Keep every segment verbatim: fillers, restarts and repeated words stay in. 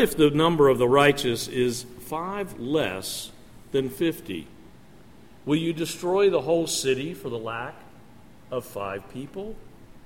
if the number of the righteous is five less than fifty? Will you destroy the whole city for the lack of five people?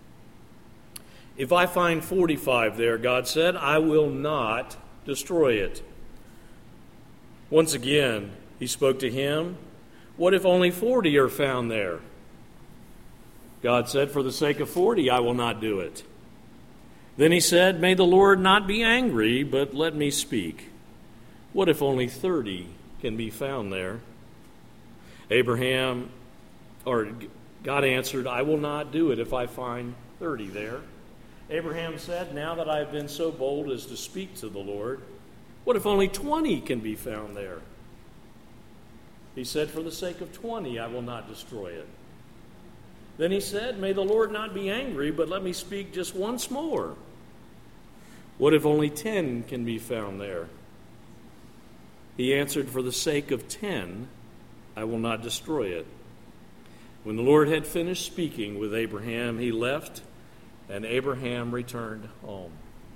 If I find forty-five there, God said, I will not destroy it. Once again, he spoke to him, what if only forty are found there? God said, for the sake of forty, I will not do it. Then he said, may the Lord not be angry, but let me speak. What if only thirty can be found there? Abraham, or God answered, I will not do it if I find thirty there. Abraham said, now that I have been so bold as to speak to the Lord, what if only twenty can be found there? He said, for the sake of twenty, I will not destroy it. Then he said, may the Lord not be angry, but let me speak just once more. What if only ten can be found there? He answered, for the sake of ten, I will not destroy it. When the Lord had finished speaking with Abraham, he left, and Abraham returned home.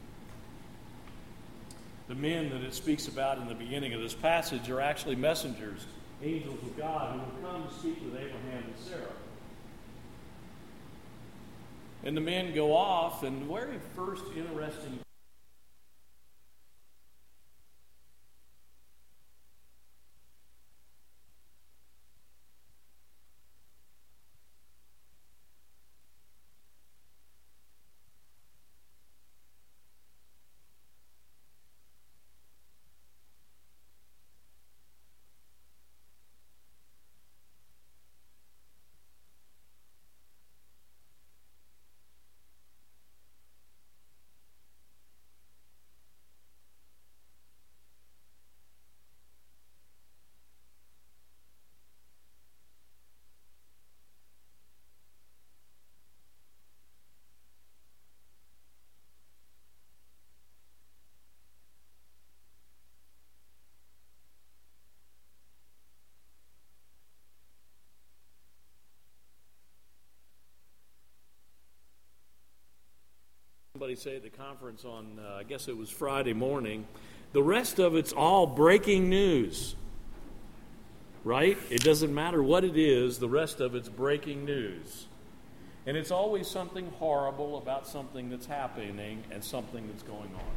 The men that it speaks about in the beginning of this passage are actually messengers, angels of God, who will come to speak with Abraham and Sarah. And the men go off, and the very first interesting Somebody say at the conference on, uh, I guess it was Friday morning, the rest of it's all breaking news, right? It doesn't matter what it is, the rest of it's breaking news. And it's always something horrible about something that's happening and something that's going on.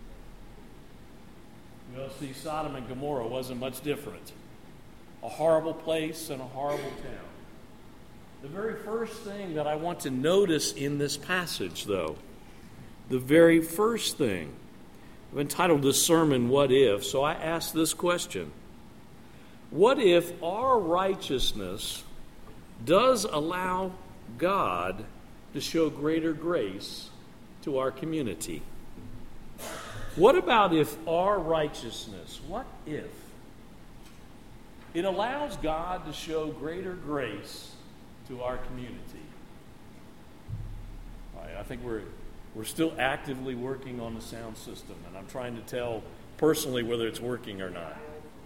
Well, see, Sodom and Gomorrah wasn't much different. A horrible place and a horrible town. The very first thing that I want to notice in this passage, though, the very first thing, I've entitled this sermon, What If? So I ask this question. What if our righteousness does allow God to show greater grace to our community? What about if our righteousness, what if it allows God to show greater grace to our community? All right, I think we're We're still actively working on the sound system, and I'm trying to tell personally whether it's working or not.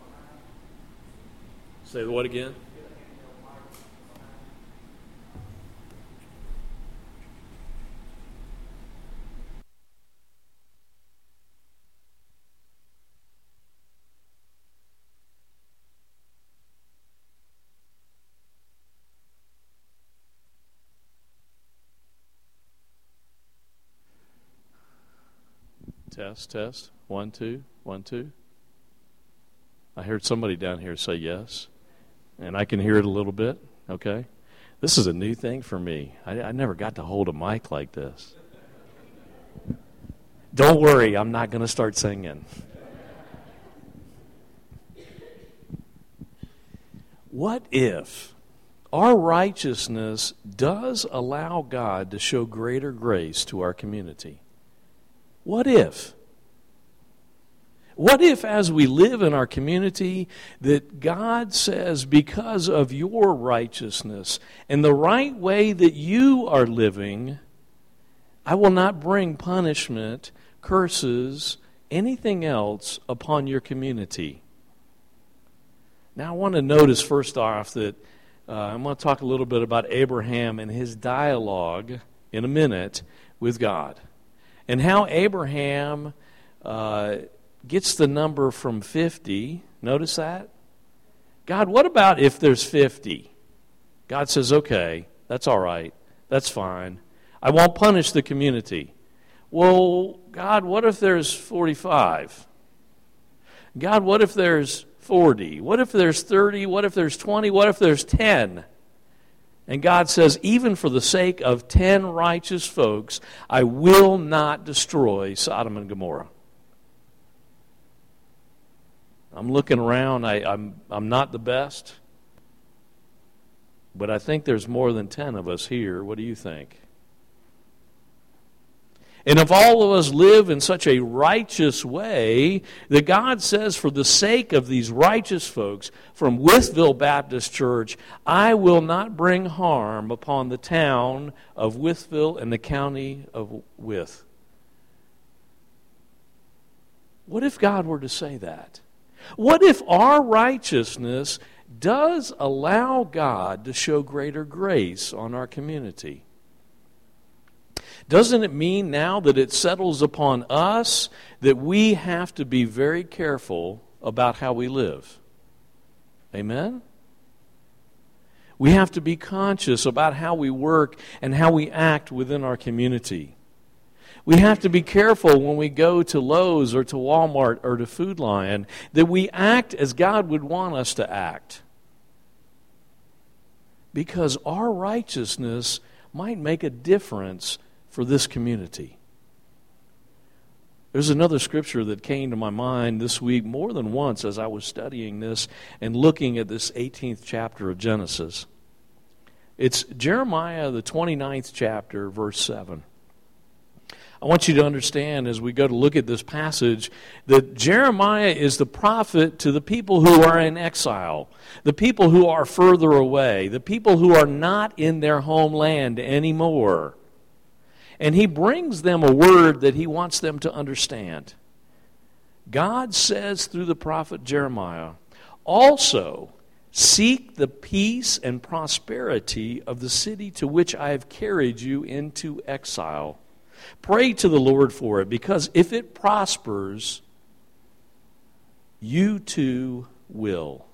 Say what again? Test, test. One, two, one, two. I heard somebody down here say yes, and I can hear it a little bit. Okay. This is a new thing for me. I, I never got to hold a mic like this. Don't worry, I'm not going to start singing. What if our righteousness does allow God to show greater grace to our community? What if? What if as we live in our community that God says, because of your righteousness and the right way that you are living, I will not bring punishment, curses, anything else upon your community? Now I want to notice first off that uh, I'm going to talk a little bit about Abraham and his dialogue in a minute with God. And how Abraham uh, gets the number from fifty. Notice that? God, what about if there's fifty? God says, okay, that's all right. That's fine. I won't punish the community. Well, God, what if there's forty-five? God, what if there's forty? What if there's thirty? What if there's twenty? What if there's ten? And God says, even for the sake of ten righteous folks, I will not destroy Sodom and Gomorrah. I'm looking around. I, I'm, I'm not the best. But I think there's more than ten of us here. What do you think? And if all of us live in such a righteous way, that God says, for the sake of these righteous folks from Wytheville Baptist Church, I will not bring harm upon the town of Wytheville and the county of Wythe. What if God were to say that? What if our righteousness does allow God to show greater grace on our community? Doesn't it mean now that it settles upon us that we have to be very careful about how we live? Amen? We have to be conscious about how we work and how we act within our community. We have to be careful when we go to Lowe's or to Walmart or to Food Lion that we act as God would want us to act. Because our righteousness might make a difference for this community. There's another scripture that came to my mind this week more than once as I was studying this and looking at this eighteenth chapter of Genesis. It's Jeremiah, the twenty-ninth chapter, verse seven. I want you to understand as we go to look at this passage that Jeremiah is the prophet to the people who are in exile, the people who are further away, the people who are not in their homeland anymore. And he brings them a word that he wants them to understand. God says through the prophet Jeremiah, also seek the peace and prosperity of the city to which I have carried you into exile. Pray to the Lord for it, because if it prospers, you too will.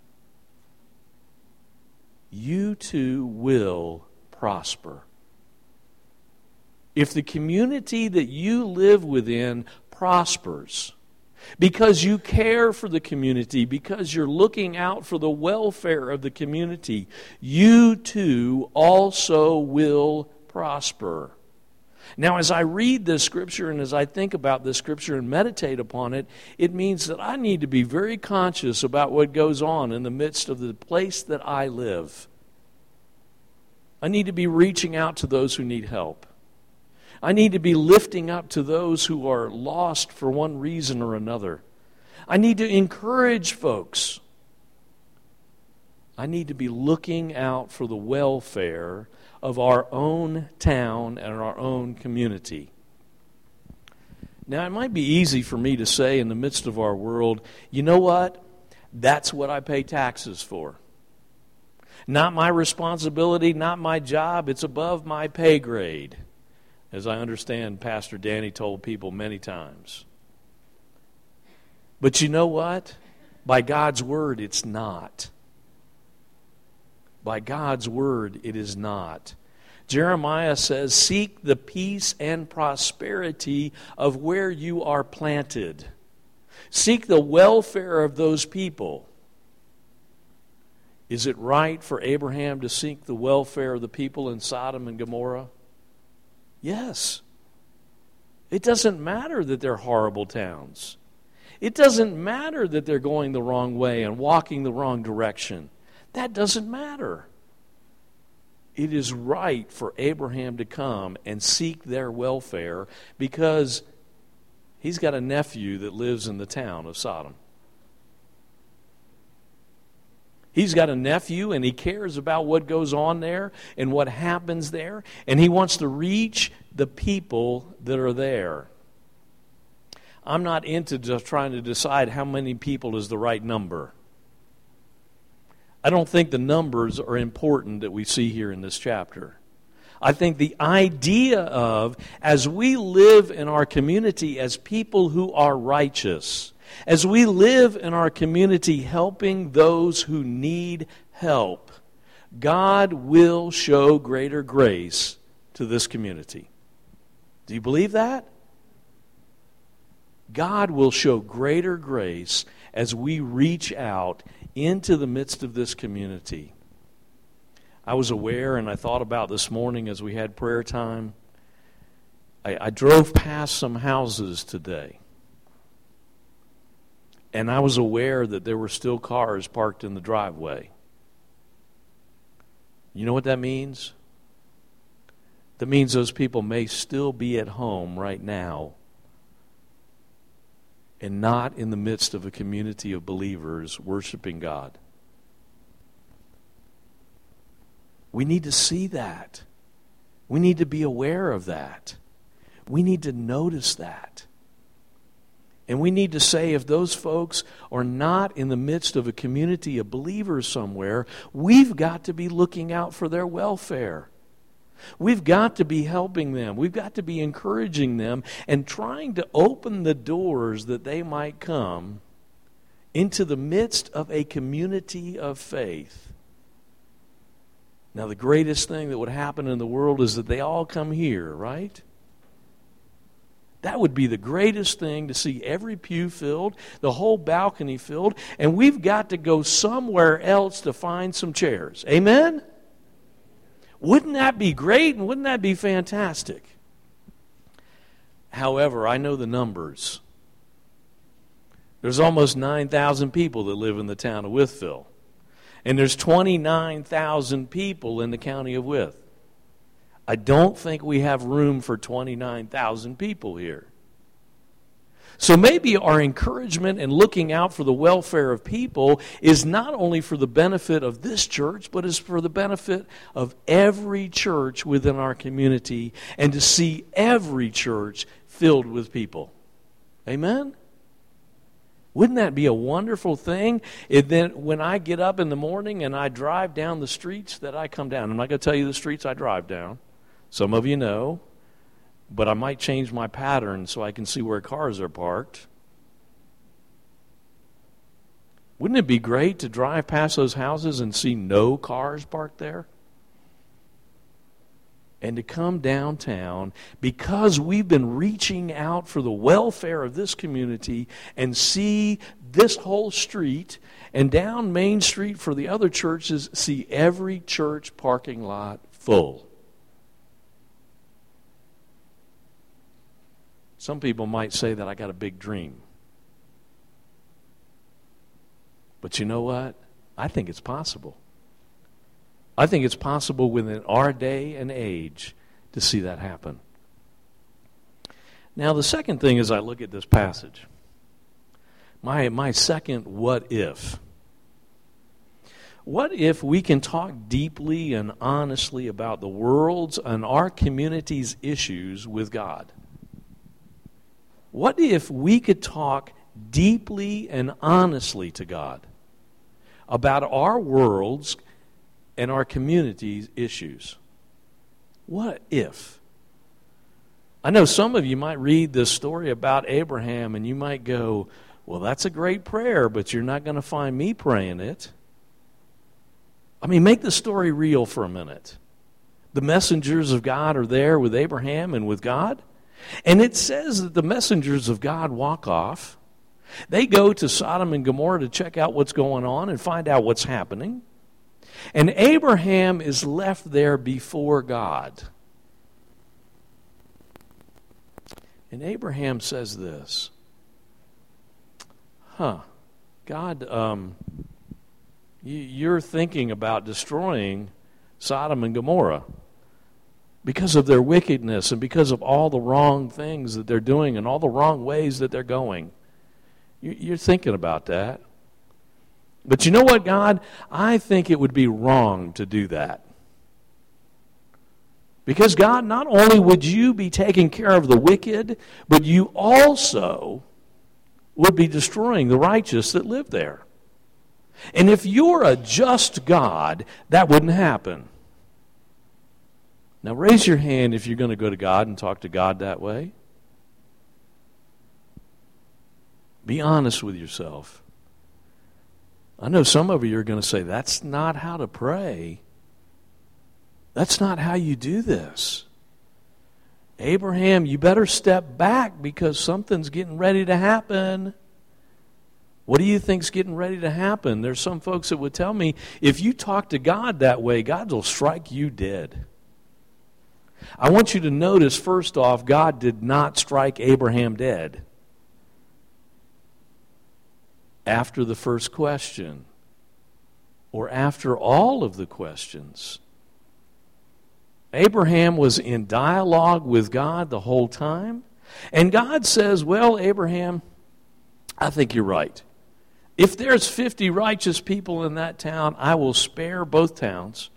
You too will prosper. If the community that you live within prospers, because you care for the community, because you're looking out for the welfare of the community, you too also will prosper. Now, as I read this scripture and as I think about this scripture and meditate upon it, it means that I need to be very conscious about what goes on in the midst of the place that I live. I need to be reaching out to those who need help. I need to be lifting up to those who are lost for one reason or another. I need to encourage folks. I need to be looking out for the welfare of our own town and our own community. Now, it might be easy for me to say in the midst of our world, you know what? That's what I pay taxes for. Not my responsibility, not my job. It's above my pay grade. As I understand, Pastor Danny told people many times. But you know what? By God's word, it's not. By God's word, it is not. Jeremiah says, seek the peace and prosperity of where you are planted. Seek the welfare of those people. Is it right for Abraham to seek the welfare of the people in Sodom and Gomorrah? Yes. It doesn't matter that they're horrible towns. It doesn't matter that they're going the wrong way and walking the wrong direction. That doesn't matter. It is right for Abraham to come and seek their welfare because he's got a nephew that lives in the town of Sodom. He's got a nephew and he cares about what goes on there and what happens there, and he wants to reach the people that are there. I'm not into just trying to decide how many people is the right number. I don't think the numbers are important that we see here in this chapter. I think the idea of, as we live in our community as people who are righteous, as we live in our community helping those who need help, God will show greater grace to this community. Do you believe that? God will show greater grace as we reach out into the midst of this community. I was aware, and I thought about this morning as we had prayer time, I, I drove past some houses today, and I was aware that there were still cars parked in the driveway. You know what that means? That means those people may still be at home right now and not in the midst of a community of believers worshiping God. We need to see that. We need to be aware of that. We need to notice that. And we need to say, if those folks are not in the midst of a community of believers somewhere, we've got to be looking out for their welfare. We've got to be helping them. We've got to be encouraging them and trying to open the doors that they might come into the midst of a community of faith. Now, the greatest thing that would happen in the world is that they all come here, right? That would be the greatest thing, to see every pew filled, the whole balcony filled, and we've got to go somewhere else to find some chairs. Amen? Wouldn't that be great, and wouldn't that be fantastic? However, I know the numbers. There's almost nine thousand people that live in the town of Wytheville. And there's twenty-nine thousand people in the county of Wythe. I don't think we have room for twenty-nine thousand people here. So maybe our encouragement and looking out for the welfare of people is not only for the benefit of this church, but is for the benefit of every church within our community, and to see every church filled with people. Amen? Wouldn't that be a wonderful thing? If then, when I get up in the morning and I drive down the streets that I come down, I'm not going to tell you the streets I drive down. Some of you know. But I might change my pattern so I can see where cars are parked. Wouldn't it be great to drive past those houses and see no cars parked there? And to come downtown, because we've been reaching out for the welfare of this community, and see this whole street, and down Main Street for the other churches, see every church parking lot full. Some people might say that I got a big dream. But you know what? I think it's possible. I think it's possible within our day and age to see that happen. Now, the second thing as I look at this passage, my, my second what if. What if we can talk deeply and honestly about the world's and our community's issues with God? What if we could talk deeply and honestly to God about our world's and our community's issues? What if? I know some of you might read this story about Abraham and you might go, well, that's a great prayer, but you're not going to find me praying it. I mean, make the story real for a minute. The messengers of God are there with Abraham and with God. And it says that the messengers of God walk off. They go to Sodom and Gomorrah to check out what's going on and find out what's happening. And Abraham is left there before God. And Abraham says this, huh, God, um, you, you're thinking about destroying Sodom and Gomorrah because of their wickedness and because of all the wrong things that they're doing and all the wrong ways that they're going. You, you're thinking about that. But you know what, God? I think it would be wrong to do that. Because, God, not only would you be taking care of the wicked, but you also would be destroying the righteous that live there. And if you're a just God, that wouldn't happen. Now raise your hand if you're going to go to God and talk to God that way. Be honest with yourself. I know some of you are going to say, that's not how to pray. That's not how you do this. Abraham, you better step back because something's getting ready to happen. What do you think's getting ready to happen? There's some folks that would tell me, if you talk to God that way, God will strike you dead. I want you to notice, first off, God did not strike Abraham dead after the first question or after all of the questions. Abraham was in dialogue with God the whole time. And God says, well, Abraham, I think you're right. If there's fifty righteous people in that town, I will spare both towns.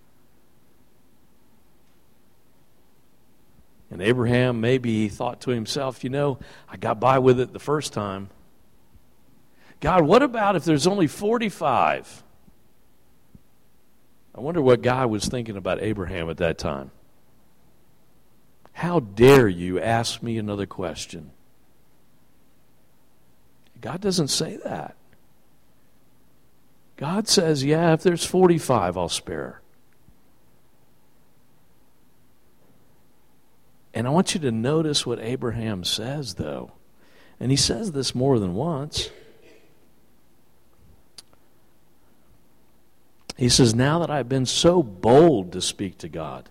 And Abraham, maybe he thought to himself, you know, I got by with it the first time. God, what about if there's only forty-five? I wonder what God was thinking about Abraham at that time. How dare you ask me another question? God doesn't say that. God says, yeah, if there's forty-five, I'll spare. And I want you to notice what Abraham says, though. And he says this more than once. He says, now that I've been so bold to speak to God,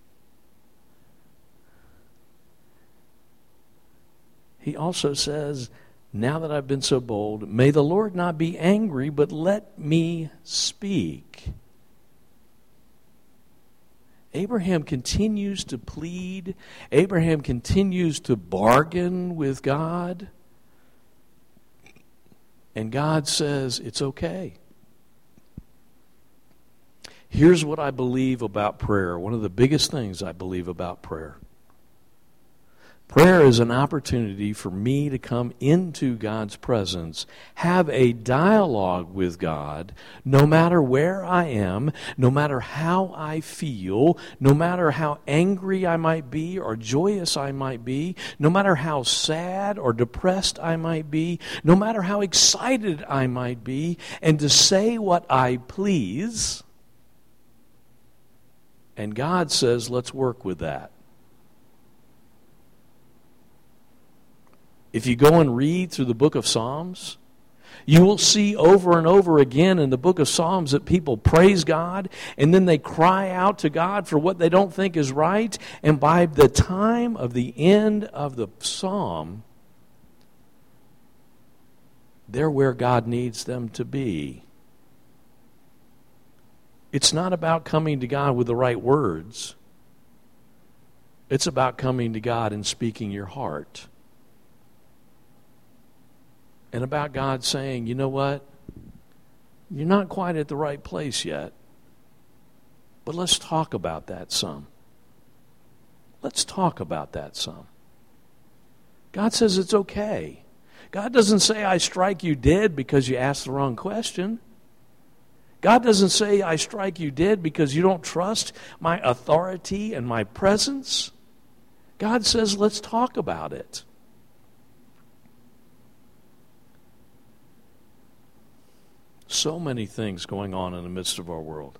he also says, now that I've been so bold, may the Lord not be angry, but let me speak. Abraham continues to plead. Abraham continues to bargain with God. And God says, it's okay. Here's what I believe about prayer. One of the biggest things I believe about prayer. Prayer is an opportunity for me to come into God's presence, have a dialogue with God, no matter where I am, no matter how I feel, no matter how angry I might be or joyous I might be, no matter how sad or depressed I might be, no matter how excited I might be, and to say what I please. And God says, let's work with that. If you go and read through the book of Psalms, you will see over and over again in the book of Psalms that people praise God and then they cry out to God for what they don't think is right. And by the time of the end of the psalm, they're where God needs them to be. It's not about coming to God with the right words. It's about coming to God and speaking your heart. And about God saying, you know what? You're not quite at the right place yet. But let's talk about that some. Let's talk about that some. God says it's okay. God doesn't say I strike you dead because you asked the wrong question. God doesn't say I strike you dead because you don't trust my authority and my presence. God says let's talk about it. So many things going on in the midst of our world.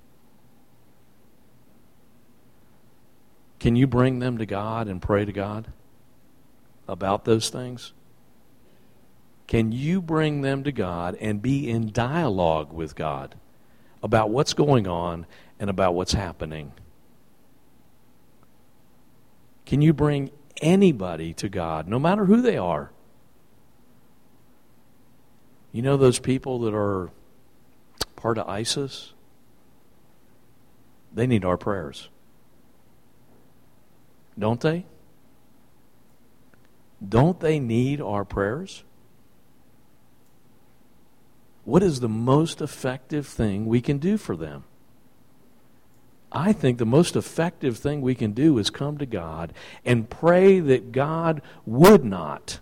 Can you bring them to God and pray to God about those things? Can you bring them to God and be in dialogue with God about what's going on and about what's happening? Can you bring anybody to God, no matter who they are? You know those people that are part of ISIS? They need our prayers. Don't they? Don't they need our prayers? What is the most effective thing we can do for them? I think the most effective thing we can do is come to God and pray that God would not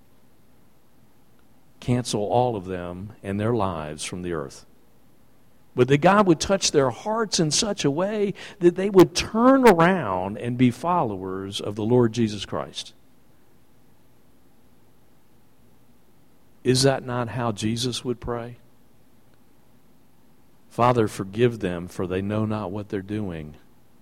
cancel all of them and their lives from the earth. but that God would touch their hearts in such a way that they would turn around and be followers of the Lord Jesus Christ. Is that not how Jesus would pray? Father, forgive them, for they know not what they're doing.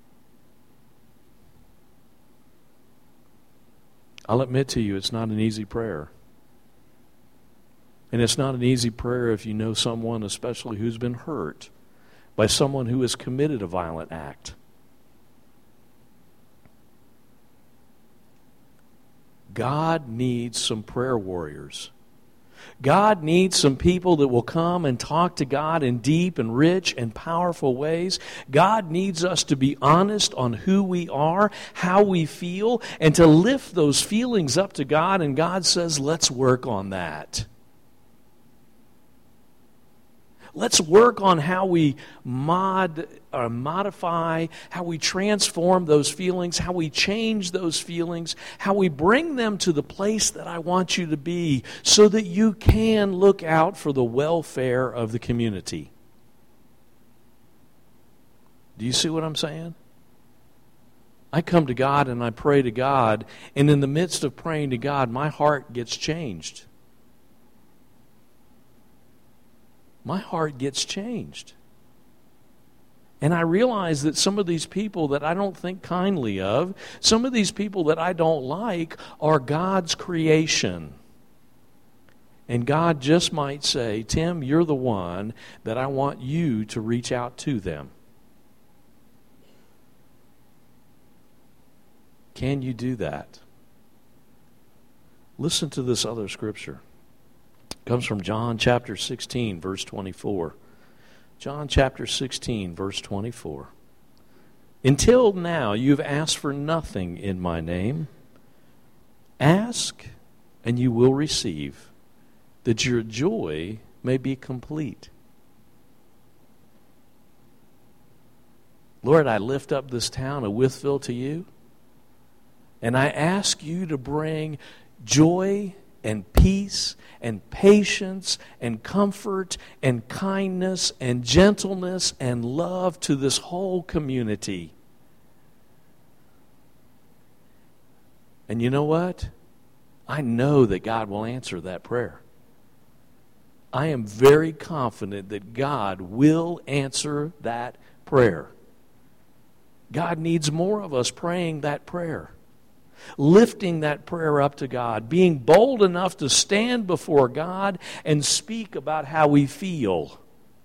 I'll admit to you, it's not an easy prayer. And it's not an easy prayer if you know someone, especially who's been hurt by someone who has committed a violent act. God needs some prayer warriors. God needs some people that will come and talk to God in deep and rich and powerful ways. God needs us to be honest on who we are, how we feel, and to lift those feelings up to God. And God says, let's work on that. Let's work on how we mod or modify, how we transform those feelings, how we change those feelings, how we bring them to the place that I want you to be so that you can look out for the welfare of the community. Do you see what I'm saying? I come to God and I pray to God, and in the midst of praying to God, my heart gets changed. My heart gets changed. And I realize that some of these people that I don't think kindly of, some of these people that I don't like, are God's creation. And God just might say, Tim, you're the one that I want you to reach out to them. Can you do that? Listen to this other scripture. It comes from John chapter sixteen, verse twenty-four. John chapter sixteen, verse twenty-four. Until now you've asked for nothing in my name. Ask, and you will receive, that your joy may be complete. Lord, I lift up this town of Wytheville to you, and I ask you to bring joy and peace and patience and comfort and kindness and gentleness and love to this whole community. And you know what? I know that God will answer that prayer. I am very confident that God will answer that prayer. God needs more of us praying that prayer. Lifting that prayer up to God, being bold enough to stand before God and speak about how we feel.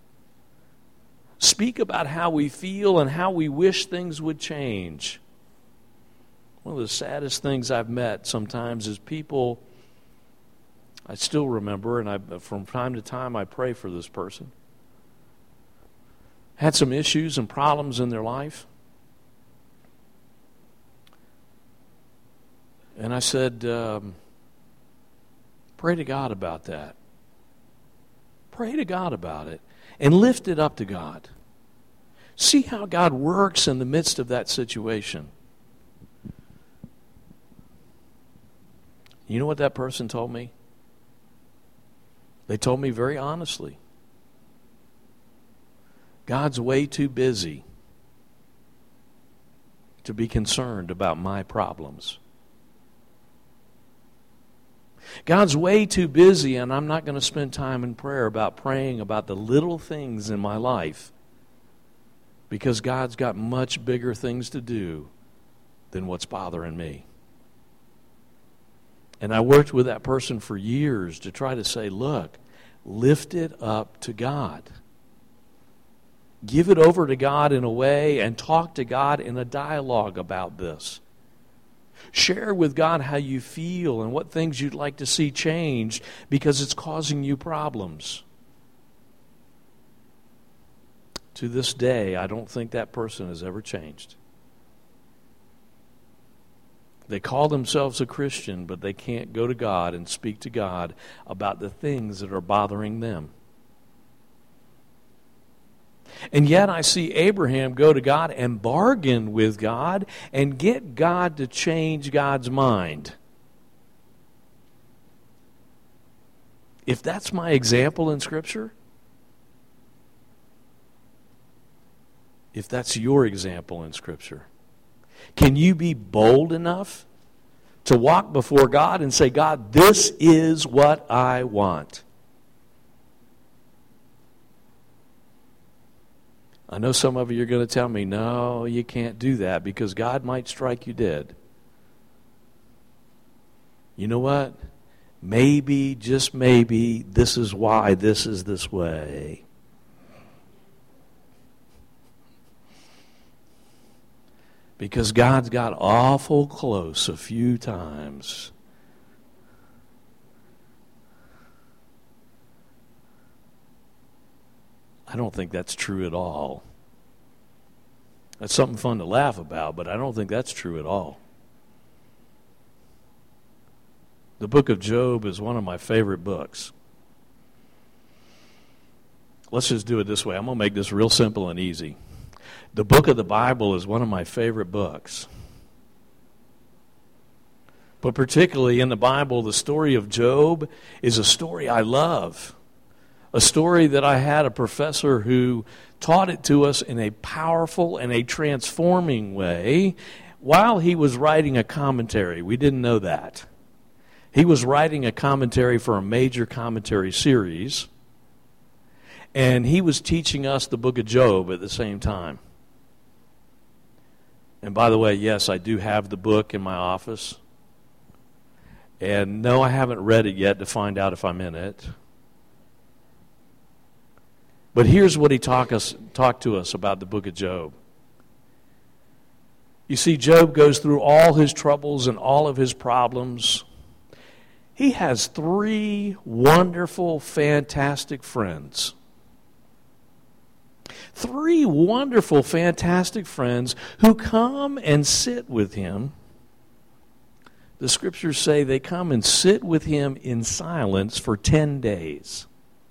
Speak about how we feel and how we wish things would change. One of the saddest things I've met sometimes is people, I still remember, and I, from time to time I pray for this person, had some issues and problems in their life. And I said, um, pray to God about that. Pray to God about it. And lift it up to God. See how God works in the midst of that situation. You know what that person told me? They told me very honestly, God's way too busy to be concerned about my problems. God's way too busy, and I'm not going to spend time in prayer about praying about the little things in my life, because God's got much bigger things to do than what's bothering me. And I worked with that person for years to try to say, look, lift it up to God. Give it over to God in a way and talk to God in a dialogue about this. Share with God how you feel and what things you'd like to see changed because it's causing you problems. To this day, I don't think that person has ever changed. They call themselves a Christian, but they can't go to God and speak to God about the things that are bothering them. And yet I see Abraham go to God and bargain with God and get God to change God's mind. If that's my example in Scripture, if that's your example in Scripture? Can you be bold enough to walk before God and say, God, this is what I want? I know some of you are going to tell me, no, you can't do that because God might strike you dead. You know what? Maybe, just maybe, this is why this is this way. Because God's got awful close a few times. I don't think that's true at all. That's something fun to laugh about, but I don't think that's true at all. The book of Job is one of my favorite books. Let's just do it this way. I'm going to make this real simple and easy. The book of the Bible is one of my favorite books. But particularly in the Bible, the story of Job is a story I love. A story that I had a professor who taught it to us in a powerful and a transforming way while he was writing a commentary. We didn't know that. He was writing a commentary for a major commentary series, and he was teaching us the book of Job at the same time. And by the way, yes, I do have the book in my office. And no, I haven't read it yet to find out if I'm in it. But here's what he talk us, talked to us about the book of Job. You see, Job goes through all his troubles and all of his problems. He has three wonderful, fantastic friends. Three wonderful, fantastic friends who come and sit with him. The scriptures say they come and sit with him in silence for ten days.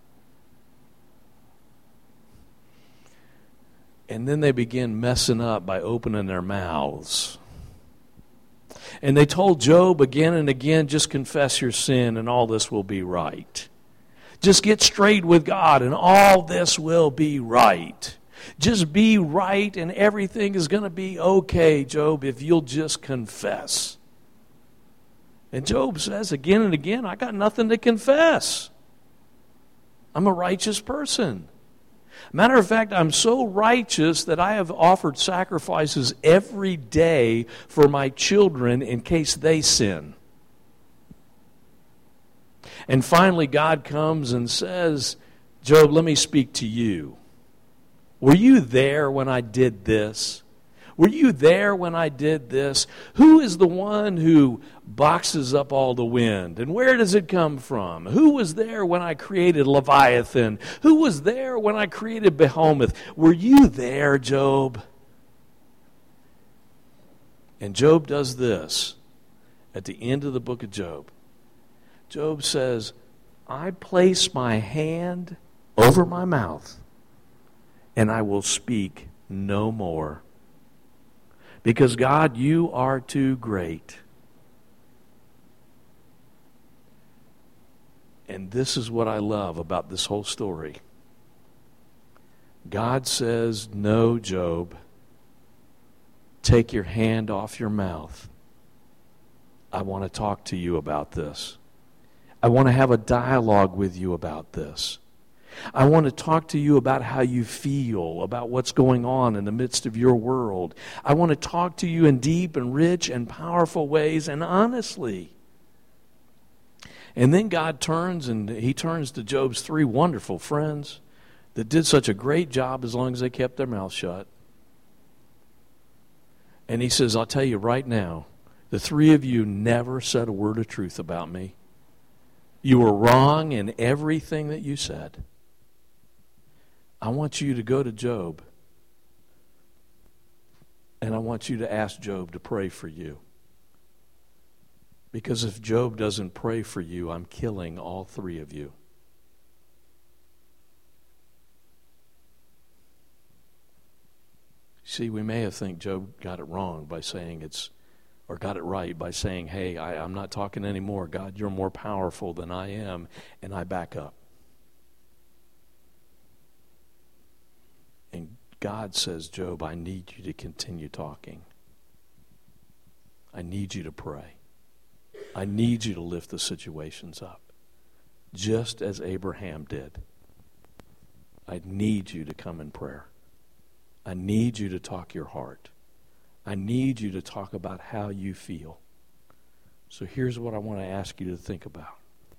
And then they begin messing up by opening their mouths. And they told Job again and again, just confess your sin and all this will be right. Just get straight with God and all this will be right. Just be right and everything is going to be okay, Job, if you'll just confess. And Job says again and again, I got nothing to confess. I'm a righteous person. Matter of fact, I'm so righteous that I have offered sacrifices every day for my children in case they sin. And finally, God comes and says, Job, let me speak to you. Were you there when I did this? Were you there when I did this? Who is the one who boxes up all the wind? And where does it come from? Who was there when I created Leviathan? Who was there when I created Behemoth? Were you there, Job? And Job does this at the end of the book of Job. Job says, I place my hand over my mouth and I will speak no more. Because, God, you are too great. And this is what I love about this whole story. God says, no, Job, take your hand off your mouth. I want to talk to you about this. I want to have a dialogue with you about this. I want to talk to you about how you feel, about what's going on in the midst of your world. I want to talk to you in deep and rich and powerful ways and honestly. And then God turns and he turns to Job's three wonderful friends that did such a great job as long as they kept their mouth shut. And he says, I'll tell you right now, the three of you never said a word of truth about me. You were wrong in everything that you said. I want you to go to Job, and I want you to ask Job to pray for you. Because if Job doesn't pray for you, I'm killing all three of you. See, we may have think Job got it wrong by saying it's, or got it right by saying, hey, I, I'm not talking anymore. God, you're more powerful than I am, and I back up. And God says, Job, I need you to continue talking. I need you to pray. I need you to lift the situations up, just as Abraham did. I need you to come in prayer. I need you to talk your heart. I need you to talk about how you feel. So here's what I want to ask you to think about.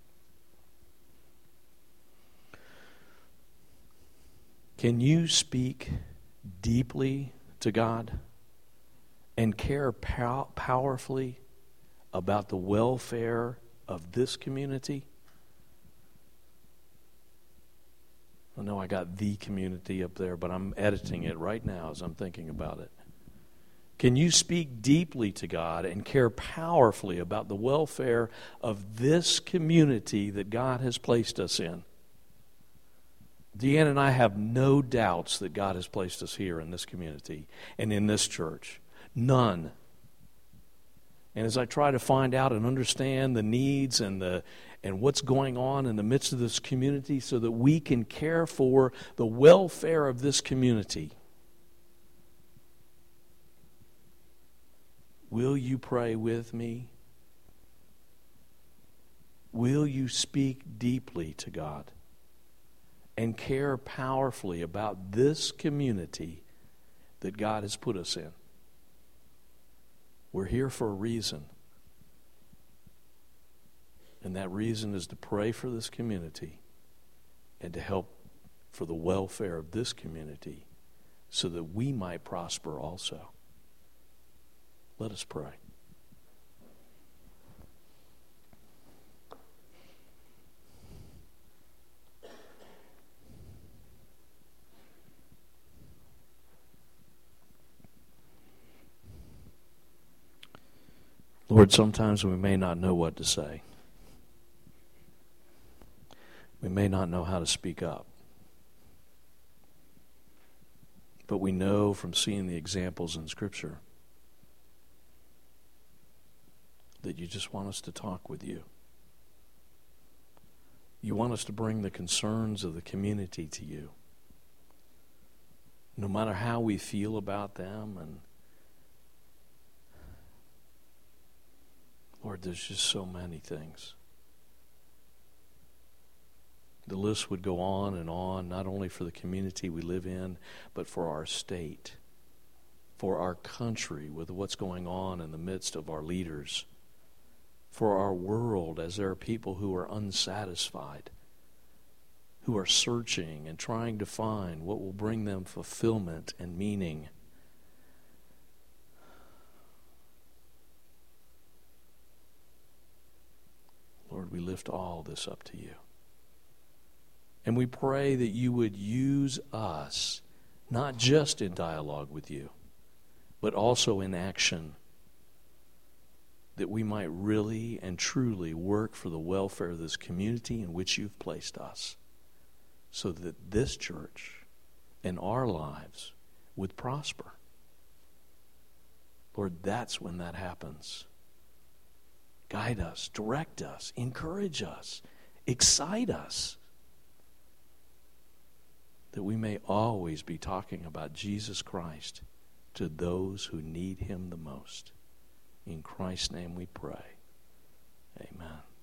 Can you speak deeply to God and care pow- powerfully about the welfare of this community? I know I got the community up there, but I'm editing it right now as I'm thinking about it. Can you speak deeply to God and care powerfully about the welfare of this community that God has placed us in? Deanne and I have no doubts that God has placed us here in this community and in this church. None. And as I try to find out and understand the needs and the and what's going on in the midst of this community so that we can care for the welfare of this community, will you pray with me? Will you speak deeply to God and care powerfully about this community that God has put us in? We're here for a reason. And that reason is to pray for this community and to help for the welfare of this community so that we might prosper also. Let us pray. Lord, sometimes we may not know what to say. We may not know how to speak up. But we know from seeing the examples in Scripture that you just want us to talk with you. You want us to bring the concerns of the community to you. No matter how we feel about them. And Lord, there's just so many things. The list would go on and on, not only for the community we live in, but for our state, for our country with what's going on in the midst of our leaders, for our world as there are people who are unsatisfied, who are searching and trying to find what will bring them fulfillment and meaning. Lord, we lift all this up to you. And we pray that you would use us, not just in dialogue with you, but also in action, that we might really and truly work for the welfare of this community in which you've placed us, so that this church and our lives would prosper. Lord, that's when that happens. Guide us, direct us, encourage us, excite us, that we may always be talking about Jesus Christ to those who need him the most. In Christ's name we pray. Amen.